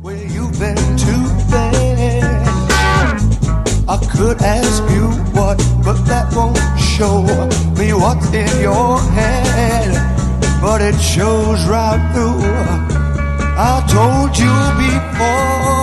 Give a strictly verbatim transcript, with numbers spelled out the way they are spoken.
Well, you've been too bad. I could ask you what, but that won't show me what's in your head. But it shows right through. I told you before.